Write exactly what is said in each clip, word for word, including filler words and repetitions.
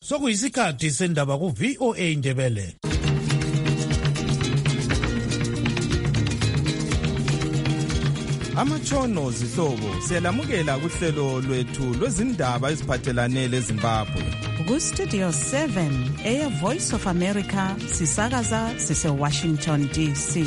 Sokuyisikhathi sendaba ku V O A Ndebele. Amatshono zihlobo siyalamukela kuhlelo lwethu lwezindaba eziphathelane leZimbabwe. Ku Studio seven eya Voice of America sisakaza sise Washington D C.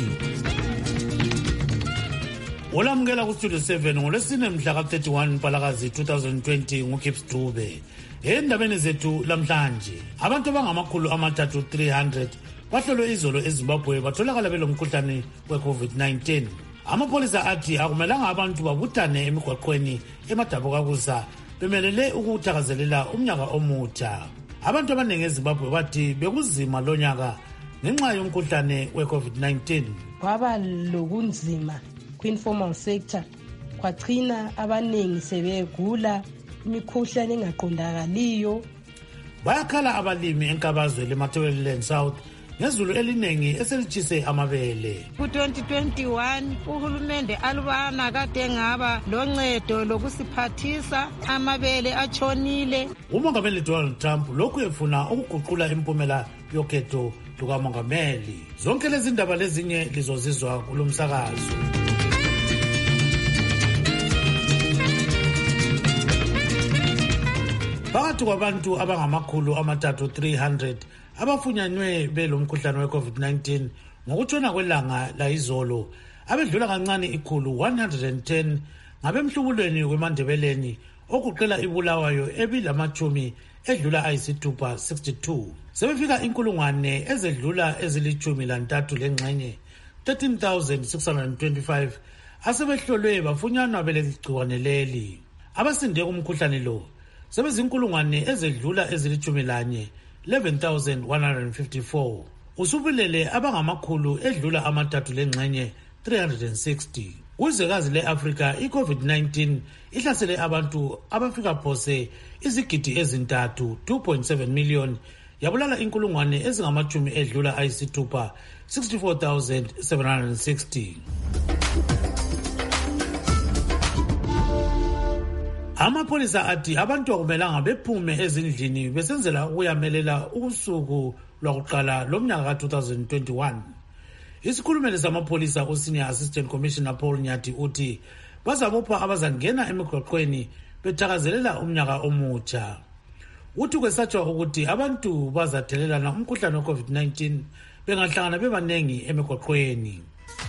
Olamukela ku Studio seven ngolesine mhla ka thirty-one Mpalakazi twenty twenty nguKips Dube. Endabeni zethu lamhlanje abantu abangamakhulu amathathu three hundred bahlolwe izolo eZimbabwe batholakala belomkhuhlane we-COVID nineteen. Amapolisa athi akumelanga abantu babuthane emigwaqweni eMadabukakusa bemelele ukuthakazelela umnyaka omutsha. Abantu abaningi eZimbabwe bathi bekuzima lonyaka ngenxa yomkhuhlane we-COVID nineteen. Kwaba lokunzima kwinformal sector, kwachina abaningi sebegula imikhuhlane engaqondakaliyo. Bayakhala abalimi enkabazwe leMatabeleland South ngezulu elinengi eselitshise amabele. Ku twenty twenty-one uhulumende alubana kade ngaba loncedo lokusiphathisa amabele achonile. Umongameli Donald Trump lokhu efuna ukuguqula impumela yokhetho lukamongameli. Zonke lezi ndaba lezinye lizozizwa kulomsakazo. Phakathi kwabantu abangamakhulu amathathu three hundred abafunyanywe belomkhuhlane we-COVID nineteen ngokutshona kwelanga la izolo, abedlula kancane ikhulu one hundred ten ngabemhlubulweni kweMandebeleni okuqela iBulawayo ebilamachumi edlula ayisithupha sixty-two. Sebefika inkulungwane ezedlula ezilichumi lantathu lengxenye thirteen thousand six hundred twenty-five asebehlolwe bafunyanwa belegciwane leli. Abasinde kumkhuhlane lo sebezinkulungwane ezedlula ezilichumi lanye eleven thousand one hundred fifty-four. Usubulele abangamakhulu edlula amathathu lengxenye three hundred sixty. Kwizwekazi le-Afrika i-COVID nineteen ihlasele abantu abafika phose izigidi ezintathu two point seven million yabulala inkulungwane ezingamachumi edlula ayisithupha sixty-four thousand seven hundred sixty. Amapolisa athi abantu akumelanga bephume ezindlini besenzela ukuyamelela usuku lwakuqala lomnyaka ka twenty twenty-one. Isikhulumeli samapolisa uSenior Assistant Commissioner Paul Nyati uthi bazabopha abazangena emigwaqweni bethakazelela umnyaka omutsha. Uthi kwesatshwa ukuthi abantu bazathelelana umkhuhlane we-COVID nineteen bengahlangana bebanengi emigwaqweni.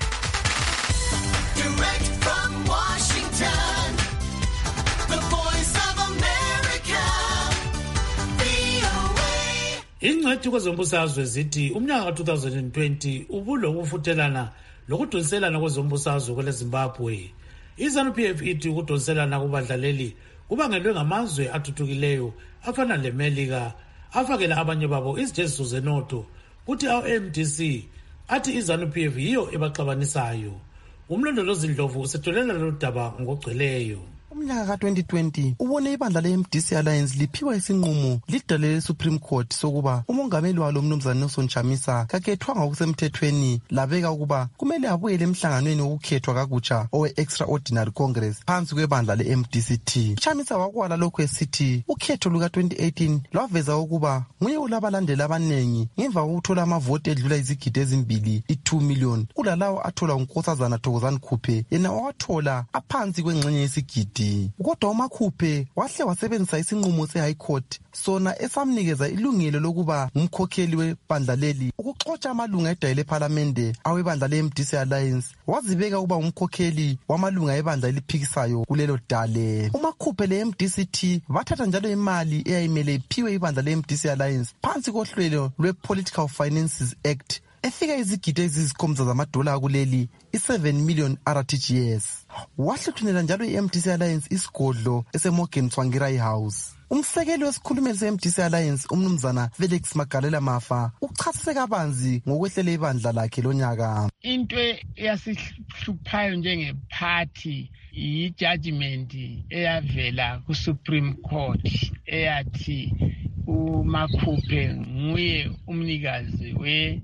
Ingcwethi kwezombusazwe zithi umnyaka ka twenty twenty ubulokufuthelana lokudonselana kwezombusazwe kwele Zimbabwe. I-ZANU P F ithi ukudonselana kubadlaleli kubangelwe ngamazwe athuthukileyo afana leMelika afakela abanye babo izijeziso zenotho, kuthi awu-M D C athi i-ZANU P F yiyo ebaxabanisayo. Umlondolozi Ndlovu usetholela lo daba ngogcweleyo. Umnyaka ka twenty twenty ubone ibandla le-M D C Alliance liphiwa isinqumo lidalele Supreme Court sokuba umongameli walo Mnumzana Nelson Chamisa kakethwanga okusemthethweni, labeka ukuba kumele abuyele emhlanganweni wokukhethwa kakutsha owe-Extraordinary Congress phansi kwebandla le-M D C T. Chamisa wakwala lokhu esithi ukhetho luka twenty eighteen lwaveza ukuba nguye ulabalandeli abanengi ngemva kokuthola amavoti edlula izigidi ezimbili i-two million kulalawo athola uNkosazana Thokozani Khuphe yena owathola aphansi kwengxenye yesigidi. Kodwa uMakhuphe wahle wasebenzisa isinqumo se-High Court sona esamnikeza ilungelo lokuba ngumkhokheli webandla leli ukuxotsha amalunga edayile ephalamende awebandla le-M D C Alliance, wazibeka ukuba ngumkhokheli wamalunga ebandla eliphikisayo kulelo dale. UMakhuphe le-M D C T bathatha njalo imali eyayimele iphiwe ibandla le-M D C Alliance phansi kohlelo lwe-Political Finances Act efika izigidi eziyisikhombisa zamadola kuleli i-seven million R T G S. Wahluthunela njalo i-M D C Alliance isigodlo eseMorgan Tsvangirai House. Umsekeli wesikhulumeli se-M D C Alliance umnumzana Felix Magalela Mafa uchasise kabanzi ngokwehlela ibandla lakhe lonyaka. Into yasihluphayo njengephathi i-judgment eyavela ku-Supreme Court eyathi uMakhuphe nguye umnikazi we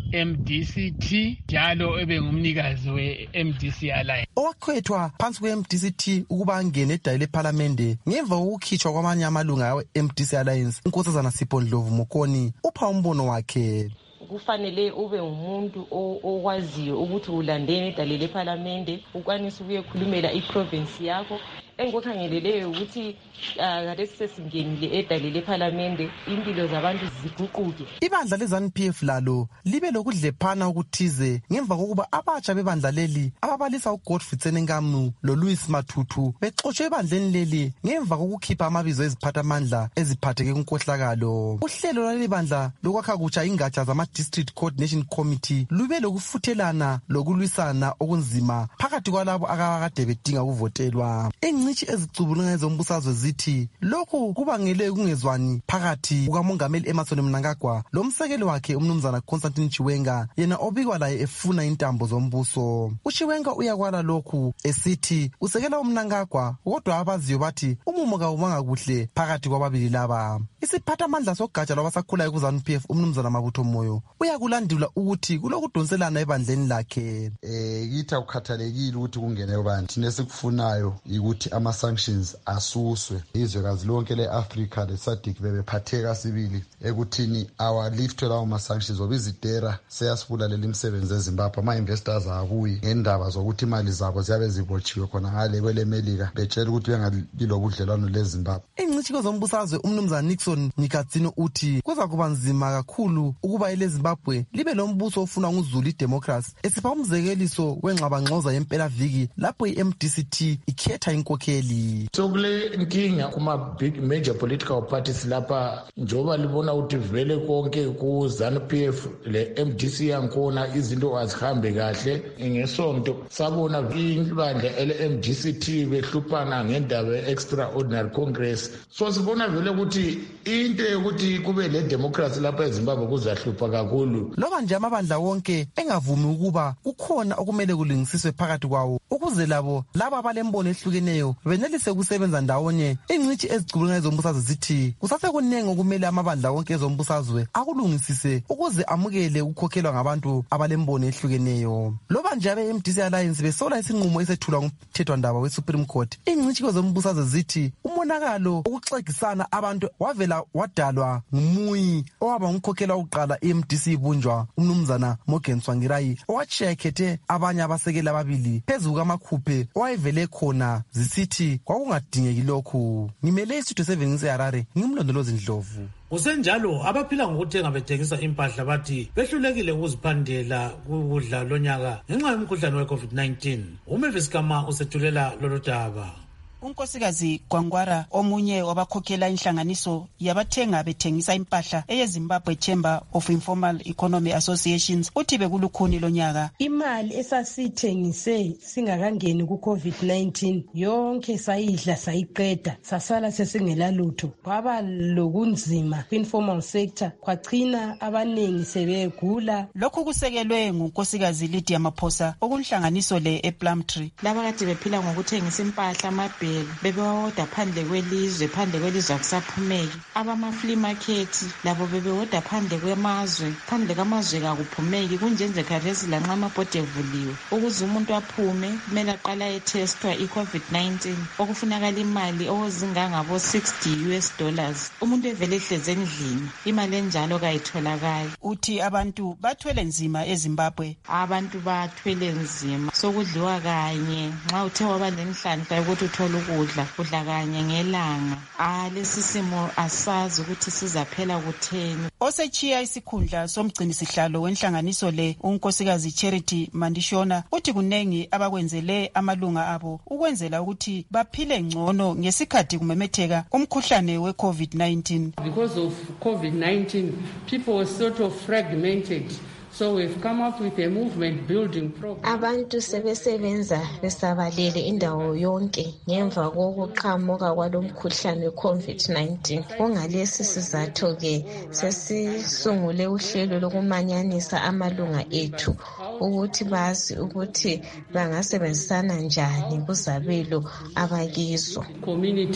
M D C T njalo ebe ngumnikazi we-M D C Alliance. Owakhethwa phansi kwe-M D C T ukuba angene edale lephalamende ngemva kokukhitshwa kwamanye amalunga we-M D C Alliance, uNkosazana Sipho Ndlovu Mokoni upha umbono wakhe. Kufanele ube umuntu okwaziyo ukuthi ulandene edale lephalamende, ukwanisa ukuyekhulumela iprovince yakho. Engikukhangeleleyo ukuthi kade sisesingenile edale lephalamende, impilo zabantu ziguquke. Ibandla le-ZANU P F lalo libe lokudlephana okuthize ngemva kokuba abatsha bebandla leli ababalisa uGodfrey Tsenengamu loLouis Mathuthu bexotshwe ebandleni leli ngemva kokukhipha amabizo eziphathamandla eziphatheke kunkohlakalo. Uhlelo lwaleli bandla lokwakha kutsha ingatsha zama-District Coordination Committee lube lokufuthelana lokulwisana okunzima phakathi kwalabo akade bedinga ukuvotelwa. Ingcitshi ezicubulunga ezombusazwe zithi lokhu kubangele ukungezwani phakathi kukamongameli Emmerson Mnangagwa lomsekeli wakhe umnumzana Constantine Chiwenga, yena obikwa laye efuna intambo zombuso. UChiwenga uyakwala lokhu esithi usekela uMnangagwa, kodwa abaziyo bathi umumo kawumanga kuhle phakathi kwababili laba. Isiphathamandla sogatsha lwabasakhulayo ku-ZANU P F umnumzana Mabutho Moyo uyakulandula ukuthi kulokudonselana ebandleni lakhe. Eh kithi akukhathalekile ukuthi kungene ubani, thina esikufunayo ukuthi ama-sanctions asuswe. Izwekazi lonke le-Afrika le-SADC bebephatheka sibili ekuthini awaliftwe lawo ma-sanctions ngoba izitera seyasibulalela imisebenzi eZimbabwe. Ama-investors akuyi ngendaba zokuthi imali zabo ziyabe zibotshiwe khona ngale kwele-Melika betshela ukuthi bengabi lobudlelwano leZimbabwe. Ingcitshi zombusazwe umnumzana Nixon Nikadzino uthi kuza kuba nzima kakhulu ukuba ele-Zimbabwe libe lombuso ofuna nguzulu idemocracy, esipha umzekeliso wengxabangxoza yempela viki lapho i-M D C T ikhetha inkokheli. Sokule inkinga kuma big major political parties lapha njoba libona ukuthi vele konke ku ZANU P F le M D C yankona izinto azihambe kahle. Ngesonto sabona ibandla ele-M D C T behluphana ngendaba extraordinary congress. So sibona vele ukuthi into yokuthi kube le democracy lapha eZimbabwe kuzahlupha kakhulu. Loba nje amabandla wonke engavumi ukuba kukhona okumele kulingisiswe phakathi kwawo ukuze labo laba abalembono ehlukeneyo benelise kusebenza ndawonye. Ingcitshi ezicubulunga ezombusazwe zithi kusasekuningi okumele amabandla wonke ezombusazwe akulungisise ukuze amukele ukukhokhelwa ngabantu abalembono ehlukeneyo. Loba nje abe-M D C Alliance besola isinqumo esethulwa ngumthethwandaba we-Supreme Court, ingcitshi zombusazwe zithi umonakalo ukuxegisana abantu wavela wadalwa ngumuyi owaba ngumkhokhela wokuqala i-M D C ibunjwa umnumzana Morgan Tsvangirai owatshiya ekhethe abanye abasekeli ababili phezu kamakhuphe owayevele khona, zisithi kwakungadingeki lokhu. Ngimele istudio seven ngiseHarare, ngimlondolozi Ndlovu. Kusenjalo abaphila ngokuthenga bethengisa impahla bathi behlulekile ukuziphandela kukudla lonyaka ngenxa yomkhuhlane we-COVID nineteen. uMavis Kama usethulela lolu daba. unkosikazi Gwangwara, omunye wabakhokhela inhlanganiso yabathenga bethengisa impahla eyeZimbabwe Chamber of Informal Economy Associations, uthi bekulukhuni lonyaka imali esasithengise singakangeni ku-COVID nineteen yonke sayidla sayiqeda, sasala sesingela lutho. Kwaba lokunzima kwinformal sector, kwagcina abaningi sebegula. Lokhu kusekelwe ngunkosikazi Lydia Maphosa okunhlanganiso le ePlumtree. Laba kade bephila ngokuthengisa impahla amabheli bebewoda phandle kwelizwe, phandle kwelizwe akusaphumeki. Abama-flea market labo bebewoda phandle kwemazwe, phandle kwamazwe kakuphumeki. Kunjenje khathesi lanxa amabhodi evuliwe ukuze umuntu aphume kumele aqala etestwa i-COVID nineteen, okufunakala imali okuzingangabo sixty U S dollars. Umuntu evele ehlezi endlini, imali enjalo kayitholakali. Uthi abantu bathwele nzima eZimbabwe. Abantu bathwele nzima, sokudliwa kanye nxa uthe waba nenhlanhla yokuthi uthole ukudla udla kanye ngelanga. Ah, lesi simo asazi ukuthi sizaphela kutheni. Osechiya isikhundla somgcini sihlalo wenhlanganiso le unkosikazi Charity Mandishona uthi kunengi abakwenzele amalunga abo ukwenzela ukuthi baphile ngcono ngesikhathi kumemetheka umkhuhlane we-COVID nineteen. Because of COVID nineteen, people were sort of fragmented. So we've come up with a movement building program. Abantu sebesebenza besabalele indawo yonke ngemva kokuqhamuka kwalomkhuhlane we-COVID nineteen. Kungalesi sizathu ke sesisungule uhlelo lokumanyanisa amalunga ethu ukuthi bazi ukuthi bangasebenzisana njani kuzabelo abakizo. Communities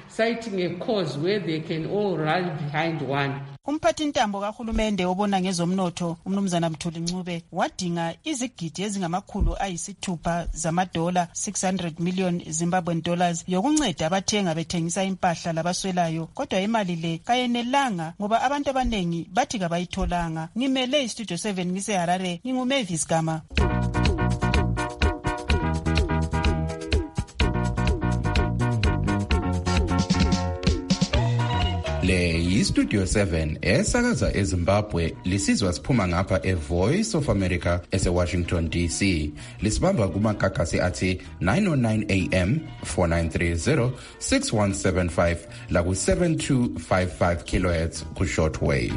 citing a cause where they can all rally behind one. Umphathi ntambo kahulumende obona ngezomnotho umnumzana Mthuli Ncube wadinga izigidi ezingamakhulu ayisithupha zamadola six hundred million Zimbabwean dollars yokunceda abathenga bethengisa impahla labaswelayo, kodwa imali le kayenelanga ngoba abantu abanengi bathi kabayitholanga. Ngimele istudio seven ngise Harare, nginguMavis Gama. Le yiStudio seven esakaza eZimbabwe, lisizwa siphuma ngapha eVoice of America ese-Washington D C. Lisibamba kumagagasi athi nine oh nine A M, four nine three zero, six one seven five la ku seven two five five kilohertz ku shortwave.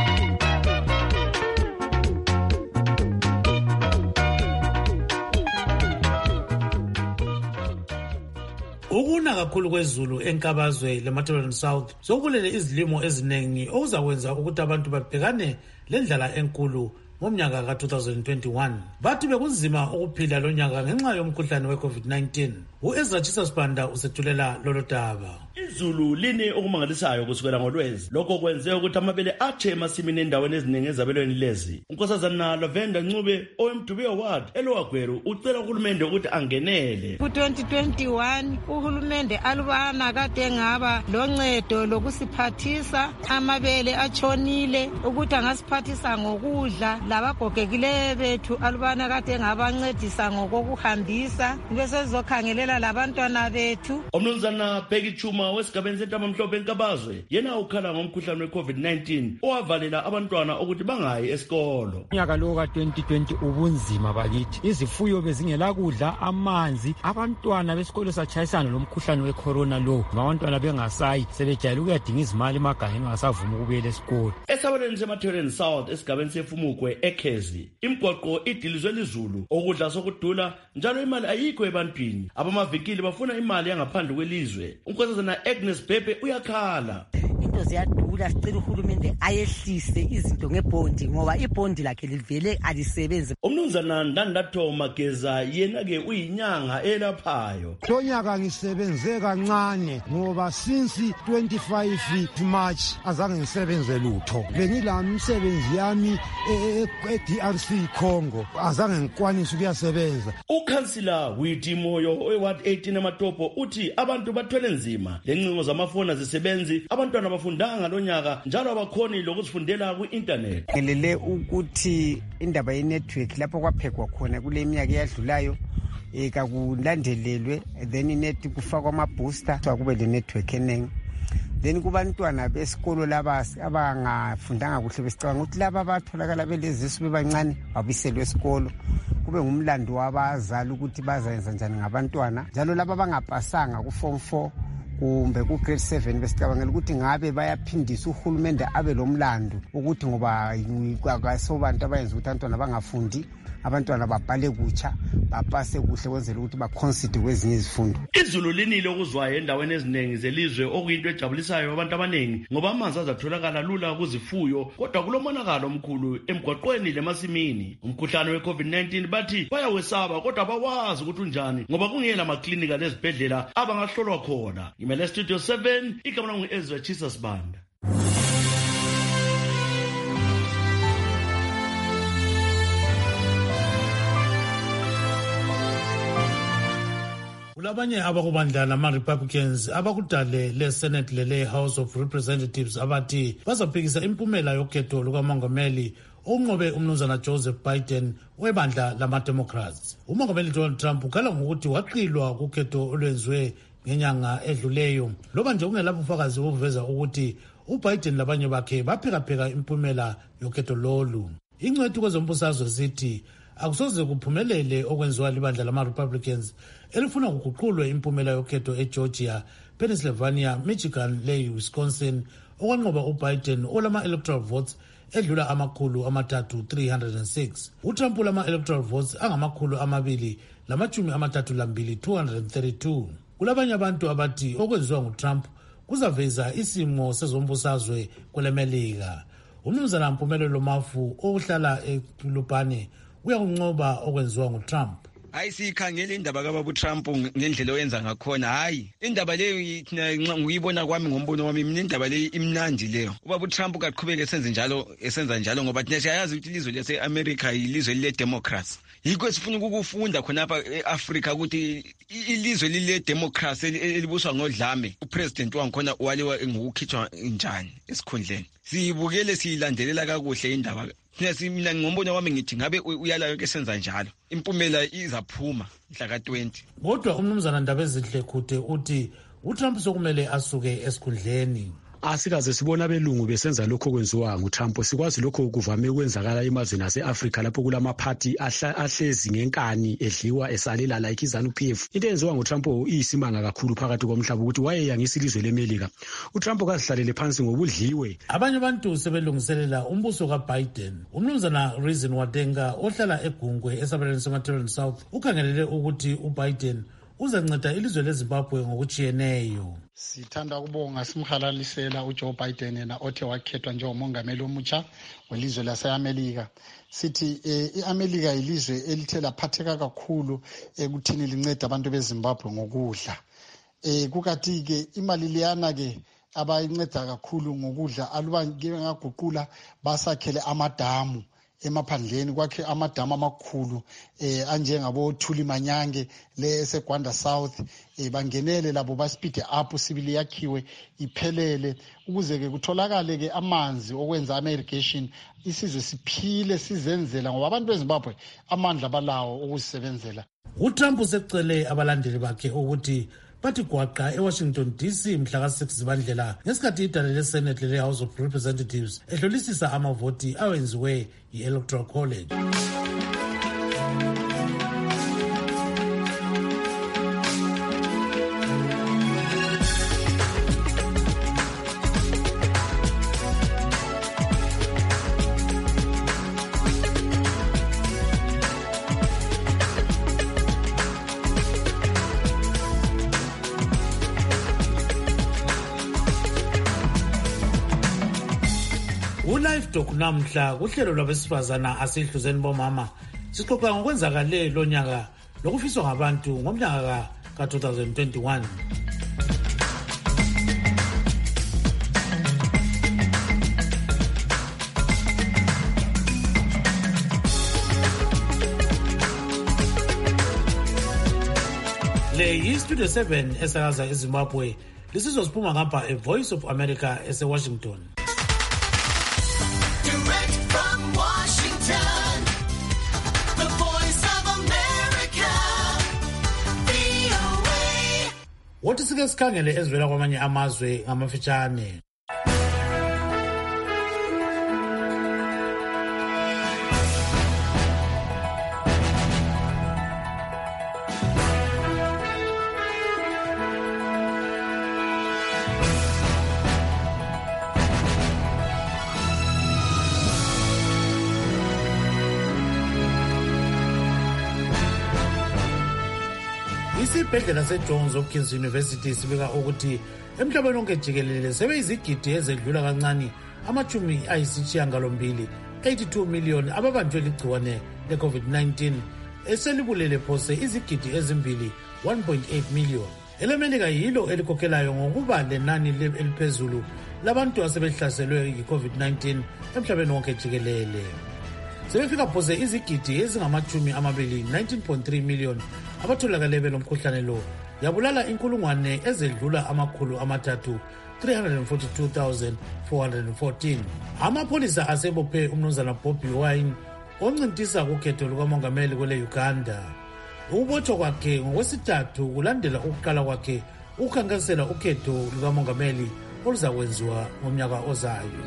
Ukuna kakhulu kwezulu enkabazwe leMatabeleland South sokubulele izilimo eziningi okuzakwenza ukuthi abantu babhekane lendlala enkulu ngomnyaka ka two thousand twenty-one. Bathi bekunzima ukuphila lo nyaka ngenxa yomkhuhlane we-COVID nineteen. U-Ezra Chisasbanda usethulela lolo daba. Izulu line okumangalisayo kusukela ngoLwezi. Lokho kwenze ukuthi amabele athe emasimini endaweni eziningi ezabelweni lezi. Unkosazana Lavenda Ncube owemdubi award eLowagweru ucela uhulumende ukuthi angenele. Ku twenty twenty-one uhulumende alubana kade ngaba loncedo lokusiphathisa amabele achonile ukuthi angasiphathisa ngokudla, labagogekile bethu alubana kade ngabancedisa ngokuhambisa bese zokhangelela labantwana bethu. Omnumzana Peggy Chuma wesigabeni sentama mhlophe enkabazwe yena ukhala ngomkhuhlane we-COVID nineteen owavalela abantwana ukuthi bangayi esikolo. Unyaka lo ka twenty twenty ubunzima bakithi, izifuyo bezingela kudla, amanzi, abantwana besikolo satshayisana lomkhuhlane wecorona lo, abantwana bengasayi sebejayele ukuyadinga izimali emagangeni ngasavuma ukubuyela esikolo. Esabelweni seMatabeleland South esigabeni sefumukwe eKhezi imigwaqo idilizwe lizulu, okudla sokudula njalo imali ayikho ebantwini. Abamavikili bafuna imali yangaphandle kwelizwe. Unkosazana Agnes Bebe uyakhala. Into ziyadula, sicela uhulumende ayehlise izinto ngebhondi ngoba ibhondi lakhe livele alisebenze. Umnumzana Ndandatho Mageza yena ke uyinyanga elaphayo. Lonyaka ngisebenze kancane ngoba since twenty-five March azange ngisebenze lutho. Bengilami umsebenzi yami e-D R C Congo azange ngikwanise ukuyasebenza. Ukhansila Witimoyo oward eighteen eMatopo uthi abantu bathwele nzima lencingo zamafoni zisebenzi, abantwana bafundanga lonyaka njalo abakhoni lokuzifundela ku-internet. Ngelele ukuthi indaba ye-network lapho kwaphekwa khona kule minyaka eyadlulayo eka kulandelelwe, then inet kufakwa ama-booster kube le-network enengi. Then kubantwana besikolo laba abangafundanga kuhle besicabanga ukuthi laba batholakala belezisu bebancane babiselwe esikolo, kube ngumlando wabazali ukuthi bazayenza njani ngabantwana. Njalo laba bangapasanga ku form four kumbe ku grade seven besicabangela ukuthi ngabe bayaphindisa uhulumende abe lomlando ukuthi ngoba akasobantu abayenza ukuthi abantwana bangafundi, abantwana babhale kutsha bapase kuhle kwenzela ukuthi baconsider kwezinye izifundo. Izulu linile okuzwayo endaweni eziningi zelizwe okuyinto ejabulisayo abantu abaningi ngoba amanzi azatholakala lula kuzifuyo, kodwa kulomonakalo omkhulu emgwaqweni lemasimini. Umkhuhlane we-COVID nineteen bathi bayawesaba kodwa bawazi ukuthi unjani ngoba kungela maklinika lezibhedlela abangahlolwa khona. Imele Studio seven igama ngu-Ezra Chisasbanda. Kulabanye abakubandla lama-Republicans abakudale le-Senate lele-House of Representatives abathi bazaphikisa impumela yokhetho lukamongameli unqobe umnumzana Joseph Biden webandla lama-Democrats. Umongameli Donald Trump ukhala ngokuthi waqilwa kukhetho olwenziwe ngenyanga edluleyo, loba nje kungelapho ufakazi obuveza ukuthi uBiden labanye bakhe baphikaphika impumela yokhetho lolu. Ingcwethi kwezombusazwe zithi akusoze kuphumelele okwenziwa libandla lama-Republicans elifuna kuguqulwe impumela yokhetho eGeorgia, Pennsylvania, Michigan le-Wisconsin okwanqoba uBiden olama-electoral votes edlula amakhulu amathathu three hundred six. uTrump ulama-electoral votes angamakhulu amabili lamachumi amathathu lambili two hundred thirty-two. Kulabanye abantu abathi okwenziwa nguTrump kuzaveza isimo sezombusazwe kwelemelika. Umnumzana Mpumelelo Mafu ohlala eLupane uyakunqoba okwenziwa nguTrump. hayi sikhangela indaba kaBaba uTrump ngendlela oyenza ngakhona. Hayi indaba leyo ngiyibona kwami ngombono wami, mina indaba leyo imnandi leyo. uBaba uTrump kaqhubeke esenze njalo esenza njalo ngoba thina siyayazi ukuthi ilizwe lase-America yilizwe le-democracy. Yikho sifuna ukufunda khonapha e-Africa ukuthi ilizwe lile democracy elibuswa ngodlame upresident wangikhona waliwa ngokukhitshwa njani esikhundleni. Siyibukele siyilandelela kakuhle indaba. Mina ngombono wami ngithi ngabe uyalayo ke senza njalo impumela izaphuma mhla ka twenty. Kodwa umnumzana Ndabezinhle Khuthe uthi uTrump sokumele asuke esikhundleni. Asikaze sibona abelungu besenza lokho kwenziwa nguTrump. Sikwazi lokho kuvame ukwenzakala emazweni ase-Africa lapho kulamaphathi ahlezi ngenkani edliwa esalela like iZanu-P F. Into eyenziwa nguTrump iyisimanga kakhulu phakathi komhlaba ukuthi wayeyangisa ilizwe leMelika. uTrump kazihlalele phansi ngobudliwe. Abanye abantu sebelungiselela umbuso kaBiden. Umnumzana Reason Wadenga ohlala eGungwe esabelweni seMaterial South ukhangelele ukuthi uBiden uzanceda ilizwe leZimbabwe ngokuchiyeneyo. Sithanda ukubonga simhalalisela uJoe Biden yena othe wakhethwa njengomongameli omutsha welizwe lase-Amerika. Sithi eh, i-Amerika yilizwe elithe laphatheka kakhulu ekuthini linceda abantu beZimbabwe ngokudla. Eh kukathi ke imali liyana ke abayinceda kakhulu ngokudla aluba ngeke ngaguqula basakhele amadamu emaphandleni kwakhe amadamu amakhulu eh anjengabo Thuli Manyange le eseGwanda South eh bangenele labo ba speed up sibili yakhiwe iphelele ukuze ke kutholakale ke amanzi okwenza ama irrigation isizwe siphile sizenzela ngoba abantu beZimbabwe amandla balawo ukusebenzela. uTrump usecele abalandeli bakhe ukuthi bathi gwaqa eWashington D C mhla ka six zibandlela ngesikhathi idale leSenate le-House of Representatives ehlolisisa amavoti awenziwe yi-Electoral College. uLive Talk namhla kuhlelo lwabesifazana asihluzeni bomama sixoxa ngokwenzakale lo nyaka lokufiswa ngabantu ngomnyaka ka twenty twenty-one. Le yi-Studio seven esakaza eZimbabwe lisizoziphuma ngapha eVoice of America ese-Washington. Wothi sike sikhangele ezivela kwamanye amazwe ngamafitshane. Isibhedlela seJohns Hopkins University sibika ukuthi emhlabeni wonke jikelele sebeyizigidi ezedlula kancane amachumi ayisishiyagalombili eighty-two million ababanjwe ligciwane le-COVID nineteen eselibulele phose izigidi ezimbili one point eight million. EleMelika yilo elikhokhelayo ngokuba lenani eliphezulu labantu asebehlaselwe yi-COVID nineteen emhlabeni wonke jikelele. Sebefika phose izigidi ezingamachumi amabili nineteen point three million abatholakale belomkhuhlane lo yabulala inkulungwane ezedlula amakhulu amathathu three hundred forty-two thousand four hundred fourteen. Amapholisa asebophe umnumzana Bobby Wine oncintisa kukhetho lukamongameli kwele Uganda. Ukubotshwa kwakhe ngokwesithathu kulandela ukuqala kwakhe ukukhankasela ukhetho lukamongameli oluzakwenziwa ngomnyaka ozayo.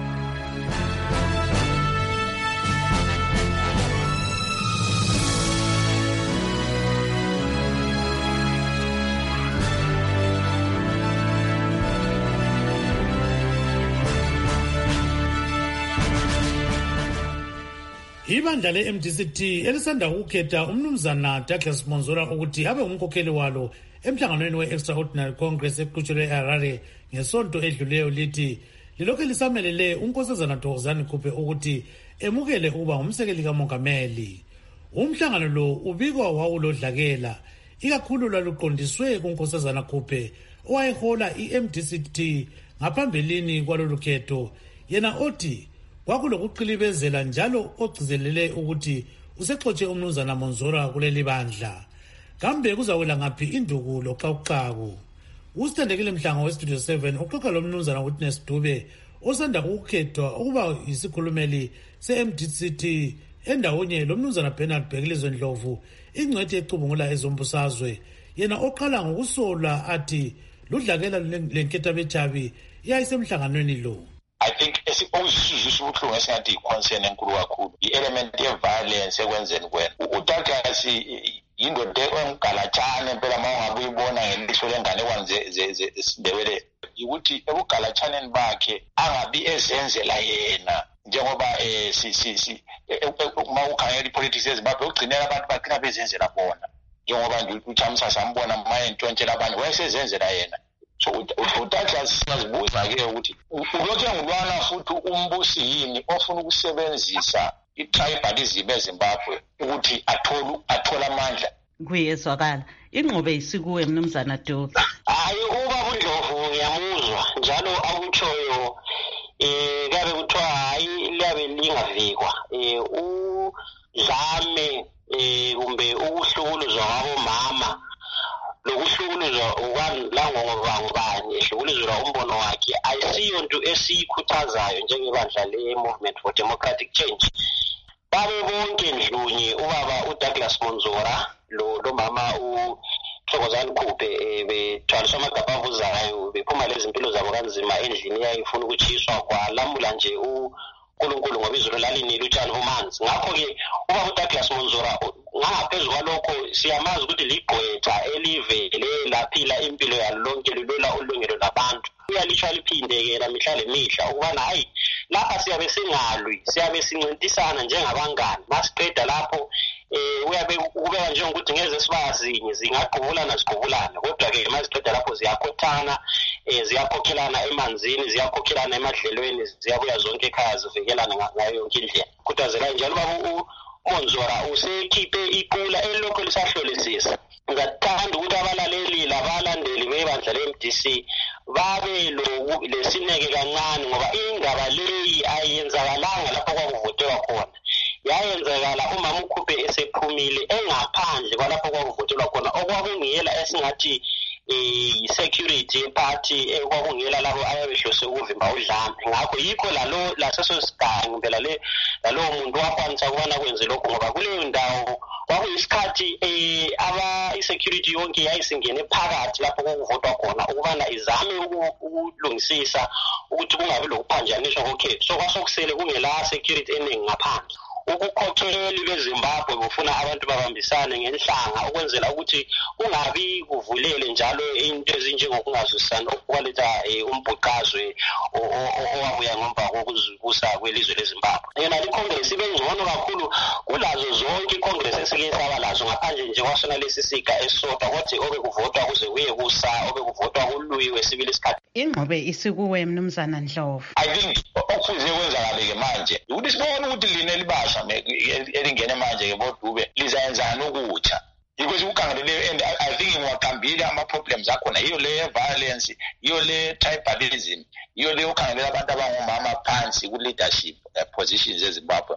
Ibandla le-M D C T elisanda ukukhetha umnumzana Douglas Monzora ukuthi abe umkhokheli walo emhlanganweni we-Extraordinary Congress eqhutshelwe eHarare ngesonto edluleyo lithi lilokhu lisamelele unkosazana Thokozani Khuphe ukuthi emukele ukuba ngumsekeli kamongameli. Umhlangano lo ubikwa wawulodlakela ikakhulu laluqondiswe kuNkosazana Khuphe owayehola i-M D C T ngaphambilini kwalolu khetho, yena othi kwakulokuqilibezela njalo ogcizelele ukuthi usexotshe umnumzana Monzora kuleli bandla. Kambe kuzawela ngaphi induku loxawuxaku? Usithandekile Mhlanga weStudio seven uxoxa lo mnumzana Witness Dube osanda ukukhethwa ukuba yisikhulumeli se-M D C T endawonye lo mnumzana Bernard Bhekilizwe Ndlovu ingcwethi ecubungula ezombusazwe, yena oqala ngokusola athi ludlakela lenketha bechabi yayisemhlanganweni lo. I think esikuzisizisa ubuhlungu esingathi i-concern enkulu kakhulu i-element ye-violence ekwenzeni kwena. UDouglas yindoda engugalatshane impela uma ungabe uyibona ngelihlo lenganekwane zesiNdebele ukuthi ebugalatshaneni bakhe angabi ezenzela yena njengoba eh si si si uma ukhangela ipolitics eZimbabwe ugcinela abantu bagcina bezenzela bona njengoba nje uChamisa sambona uma entontshela abantu wayesezenzela yena. So uDouglas siyazibuza-ke ukuthi ulokhu engulwana futhi umbusi yini ofuna ukusebenzisa i-tribalism eZimbabwe ukuthi athole athola amandla. Kuyezwakala ingqobe isikuwe mnumzana Dube. Hayi ubaba uNdlovu ngiyamuzwa njalo akutshoyo eh kabe kuthiwa hayi liyabe lingavikwa eh udlame eh kumbe ukuhlukuluzwa kwabomama lokuhlukuluzwa ukwanlangongobani ehlukuluzwa umbono wakhe ayisiyo nto esiyikhuthazayo njengebandla le-Movement for Democratic Change. Babe bonke ndlunye ubaba uDouglas Monzora lo lo mama uThokozani Khuphe bethwaliswa amagabha avuzayo bephuma lezi impilo zabo kanzima endlini yayifuna ukuchiswa kwalamula nje uNkulunkulu ngoba izulu lalinile utshani bumanzi. Ngakho-ke ubaba uDouglas Monzora ngaphezu kwalokho siyamazi ukuthi ligqwetha elivele laphila impilo yalo lonke lilwela ulungelo labantu. Uyalishwa liphinde-ke mihla lemihla ukubana hayi lapha siyabe singalwi siyabe sincintisana njengabangani masiqeda lapho eh uyabe kubeka njengokuthi ngeze sibazinye zingaqubulana ziqubulana kodwa-ke masiqeda lapho ziyakhothana eh ziyakhokhelana emanzini ziyakhokhelana emadlelweni ziyabuya zonke ekhaya zivikelana ngayo yonke indlela. Kuthazela njalo baba uMonzora usekhiphe iqula elilokho lisahlolisisa. Ngathanda ukuthi abalaleli labalandeli bebandla le-M D C babe lesineke kancane ngoba indaba leyi ayenzakalanga lapho kwakuvotelwa khona, yayenzakala umama uKhuphe esephumile engaphandle kwalapho kwakuvotelwa khona okwakungiyela esingathi i-security party ekwakungiyela labo ababehlose ukuvimba udlame. Ngakho yikho lalo laseso sigangi impela le lalowo muntu wakwanisa ukubana kwenze lokho ngoba kuleyo ndawo kwakuyisikhathi eh aba i-security yonke yayisingene phakathi lapho kokuvotwa khona ukubana izame ukulungisisa ukuthi kungabi lokuphanjaniswa kokhetho. So kwasokusele kungela security eningi ngaphandle. Ubukhokheli beZimbabwe bufuna abantu babambisane ngenhlanga ukwenzela ukuthi kungabi kuvulele njalo into ezinjengokungazwisani okwaletha umbhuqazwe owabuya ngomba kokuzibusa kwelizwe leZimbabwe. Yena iCongress ibe ngcono kakhulu kulazo zonke iCongress esike saba lazo ngaphandle nje kwasona lesi siga esodwa kodwa obe kuvotwa kuze kuye kusa obe kuvotwa kuluyiwe sibili isikhathi. Ingqobe isikuwe mnumzana Ndlovu. I think okufuze kwenzakale-ke manje ukuthi sibone ukuthi line libasha elingene manje-ke boDube lizayenzani ukutsha because ukhangeleleyo and I think ngiwaqambile ama-problems akhona yiyo le violence yiyo le tribalism yiyo le ukhangelela abantu abangomama phansi ku-leadership positions eZimbabwe.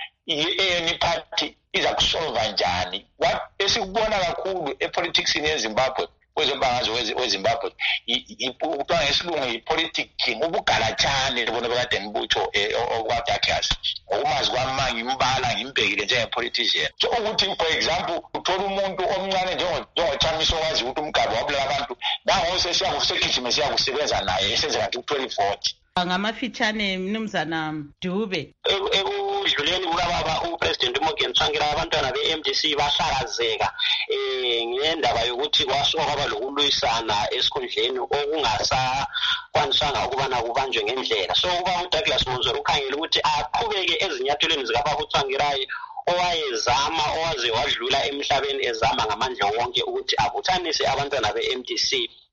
I-A N party iza kusolva njani what esikubona kakhulu epoliticsini yeZimbabwe kwezembangazwe weZimbabwe kuthiwa ngesilungu yi-politicking ubugalatshane bona bekade ngibutsho okwa-Douglas okumazi kwami ngimbala ngimbhekile njenge-politician. So ukuthi for example uthola umuntu omncane njengoChamisa okwazi ukuthi umgaba wabulala abantu nango sekugijime siyakusebenza naye esenze kanti ku-twenty forty. Ngamafitshane mnumzana Dube. Ekudluleni kukababa uPresident uMorgan Tsvangirai abantwana be-M D C bahlakazeka eh ngendaba yokuthi kwasuka kwaba lokulwisana esikhundleni okungasakwanisanga ukubana kubanjwe ngendlela. So ubaba uDouglas Monzora ukhangela ukuthi aqhubeke ezinyathelweni zikababa uTsvangirai owayezama owaze wadlula emhlabeni ezama ngamandla wonke ukuthi abuthanise abantwana be-M D C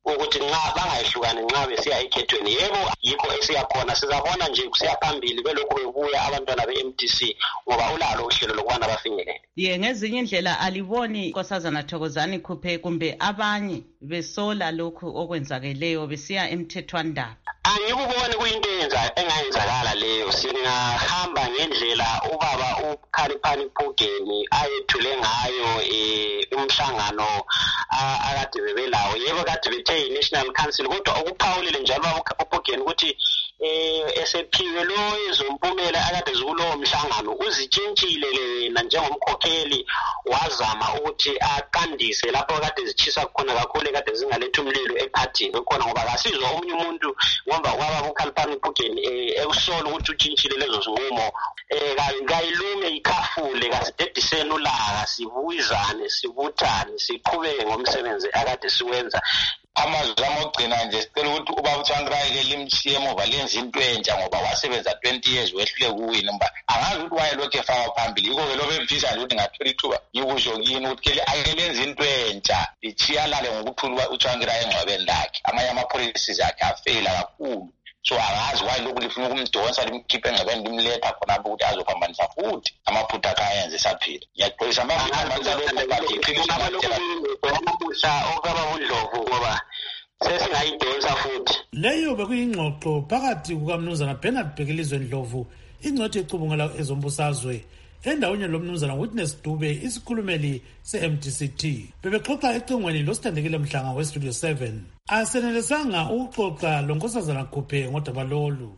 ukuthi nxa bangayihlukani nxa besiya ekhethweni. Yebo yikho esiyakhona, sizabona nje kusiya phambili belokhu bebuya abantwana be-M D C ngoba ulalo uhlelo lokubana bafinyelele. Ye ngezinye indlela aliboni Nkosazana Thokozani Khuphe kumbe abanye besola lokhu okwenzakeleyo besiya emthethwandaba? Angikuboni kuyinto engayenzakala leyo. Singahamba ngendlela ubaba uKhaliphani Phugeni ayethule ngayo umhlangano akade bebelawo. Yebo kade bethe i-National Council, kodwa okuphawulile njalo uPhugeni ukuthi esephiwe lo izompumela akade zikulowo mhlangano uzitshintshile yena njengomkhokheli, wazama ukuthi aqandise lapho kade zichisa khona kakhulu kade zingaletha umlilo ephathini khona, ngoba kasizwa omunye umuntu ngoba kwaba uKhaliphani Phugeni ekusola ukuthi utshintshile lezo zinqumo. Kayilume ikhafule kasidediseni ulaka, sibuyizane, sibuthane, siqhubeke ngomsebenzi akade siwenza. Amazwi amogcina nje sicela ukuthi ubaba uTsvangirai limshiye emuva lenza into entsha ngoba wasebenza twenty years wehlule kuwina mba angazi ukuthi wayelokhu efaka phambili. Yiko-ke lokho emfisa nje ukuthi ngathola ithuba ngikusho kini ukuthi ke ake lenza into entsha lichiyalale ngokuthula uTsvangirai engcwabeni lakhe. Amanye ama-policies akhe afeyila kakhulu, so angazi wayelokhu lifuna ukumdonsa limkhiphe engcwabeni limletha khonapho ukuthi azophambanisa futhi amaphutha akhe ayenze esaphila. Ngiyaxolisa amaphambanisa lokho but iqiniso amabusa okaba uNdlovu ngoba sesingayidonsa futhi. Leyo bekuyingxoxo phakathi kukaMnumzana Bernard Bhekelizwe Ndlovu, ingcwethi ecubungela ezombusazwe, endaweni lomnumzana Witness Dube, isikhulumeli se-M D C T. Bebexoxa ecingweni losithandekile Mhlanga weStudio seven. Asenelisanga ukuxoxa lo Nkosazana Khuphe ngodaba lolu.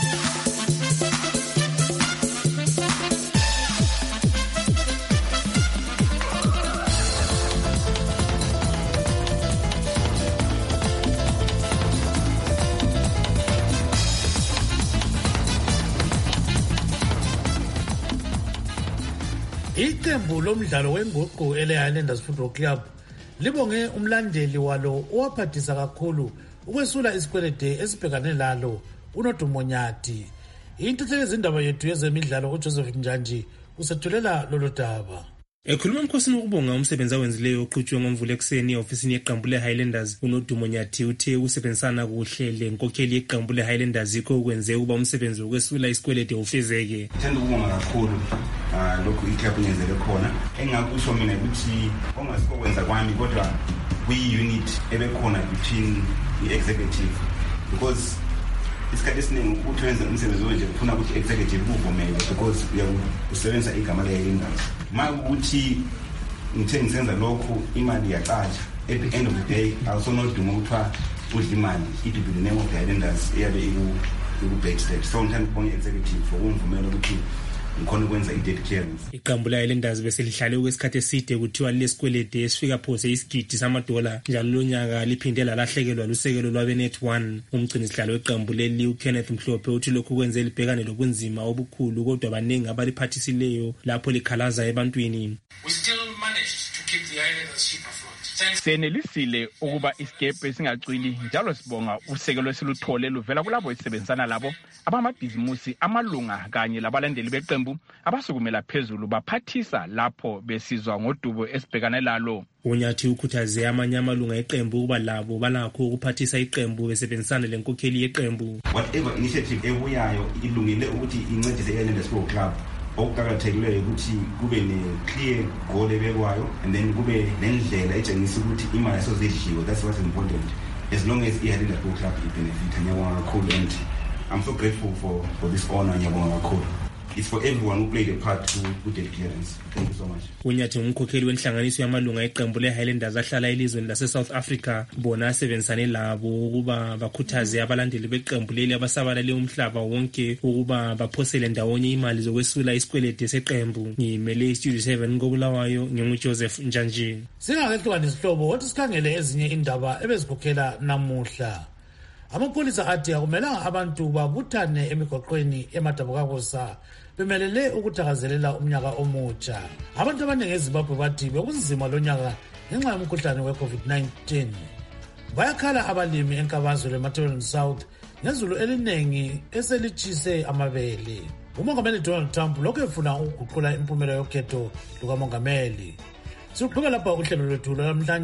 Iqembu lomdlalo wenguqu ele Highlanders Football Club libonge umlandeli walo owaphathisa kakhulu ukwesula isikwelede esibhekane lalo uNodumo Nyathi. Intutheko izindaba yethu yezemidlalo uJoseph Njanji usethulela lolu daba. Ekhuluma emkhosini ukubonga umsebenzi awenzileyo oqhutshwe ngoMvulo ekuseni e-ofisini yeqembu le-Highlanders, uNodumo Nyathi uthe ukusebenzisana kuhle lenkokheli yeqembu le-Highlanders yikho ukwenze ukuba umsebenzi wokwesula isikwelede ufezeke. Ngithanda ukubonga kakhulu lokhu iClub yenzele khona. Engakusho mina ukuthi ongasikwenza kwami kodwa kwi-unit ebekhona between i-executive, because isikhathi esiningi ukuthi wenze umsebenzi onje ufuna ukuthi executive kuvumele because usebenza igama le-Highlanders. Ma ukuthi ngithe ngisenza lokhu imali yacatsha, at the end of the day awusonoduma ukuthiwa udla imali, it will be the name of the Highlanders eyabe iku-backstage. So ngithanda ukubonga i-executive for ukungivumela ukuthi ngikhona ukwenza i-debt clearance. Iqembu le-Highlanders beselihlale okwesikhathi eside kuthiwa lesikwelede esifika phose isigidi samadola njalo lonyaka liphinde lalahlekelwa lusekelo lwabenet one. Umgcinisihlalo weqembu leli uKenneth Mhlophe uthi lokhu kwenze libhekane lobunzima obukhulu kodwa abaningi abaliphathisileyo lapho likhalaza ebantwini. We still managed to keep the Highlanders ship afloat. Senelisile ukuba isikebhe singacwili njalo sibonga usekelo esiluthole luvela kulabo esebenzisana labo abamabhizimusi, amalunga kanye labalandeli beqembu abasukumela phezulu baphathisa lapho besizwa ngodubo esibhekane lalo. uNyathi ukhuthaze amanye amalunga eqembu ukuba labo balakho ukuphathisa iqembu besebenzisana lenkokheli yeqembu. Whatever initiative ebuyayo ilungile ukuthi incedise i-Highlanders Football Club. Okuqakathekileyo ukuthi kube ne-clear goal ebekwayo and then kube nendlela etshengisa ukuthi imali esozidliwe. That's what's important. As long as i-Highlanders Football Club ibenefit, ngiyabonga kakhulu and I'm so grateful for, for this honor. Ngiyabonga kakhulu. It's for everyone who played a part to put the clearance. Thank you so much. uNyathi umkhokheli wenhlanganiso yamalunga eqembu le-Highlanders ahlala elizweni lase-South Africa, bona asebenzisane labo ukuba bakhuthaze abalandeli beqembu leli abasabalale umhlaba wonke ukuba baphosele ndawonye imali zokwesula isikwelede seqembu. Ngimele iStudio seven koBulawayo, nginguJoseph Njanji. Singakehlukani isihlobo wathi sikhangele ezinye indaba ebezikhokhela namuhla. Amapholisa athi akumelanga abantu babuthane emigoqweni eMadabukakosa bemelele ukuthakazelela umnyaka omutsha. Abantu abaningi eZimbabwe bathi bekunzima lonyaka ngenxa yomkhuhlane we-COVID nineteen. Bayakhala abalimi enkabazwe leMatabeleland South ngezulu eliningi eselitshise amabele. Umongameli Donald Trump lokhu efuna ukuguqula impumela yokhetho lukamongameli. Siqhubeka lapha uhlelo lwethu lwamhlanje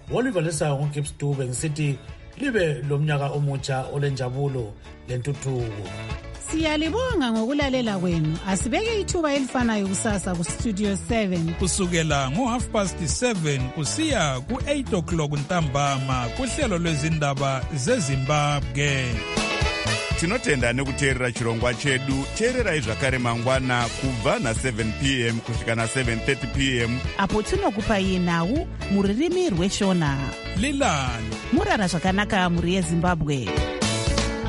Oliver Lesayo ngoGibbs Dube ngisithi libe lomnyaka omutsha olenjabulo lentuthuko. Siyalibonga ngokulalela kwenu. Asibeke ithuba elifanayo kusasa ku Studio seven kusukela ngo half past seven kusiya ku eight o'clock ntambama kuhlelo lwezindaba zeZimbabwe. Tinotenda nekuteerera chirongwa chedu. Teererai zvakare mangwana kubva na seven p m kusvika na seven thirty p m apo tinokupai nhau muririmi rweshona. Lilani murara zvakanaka muri yeZimbabwe.